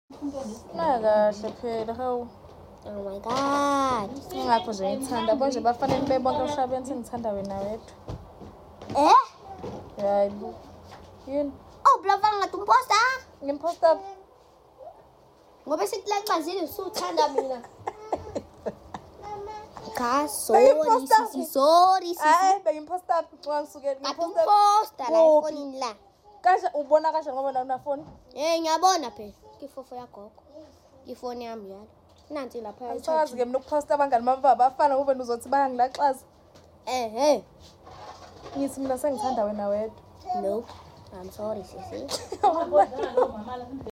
Kahle phela hawu. Oh my god. Ingakho nje ngithanda yabo nje bafanele bebonke emhlabeni sengithanda wena wedwa. Hayibo. Yini? Oh, blavanga ngathi umposta. Ngimposta. Ngoba sikulanxazile usuthanda mina. Cha, sorry sisi. Hayi bengimposta ngisukela Ngimposta la efonini la. Kasha ubona kasha ngoba una phone? Ngiyabona phela. Ifofo yagogo. Ifoni yami yalo. Nanti lapha Asazi ke mina ukuposta abangani bami bafana ube uzothi bayangilaxaza. Ngithi mina sengithanda wena wedwa. No. I'm sorry sisi.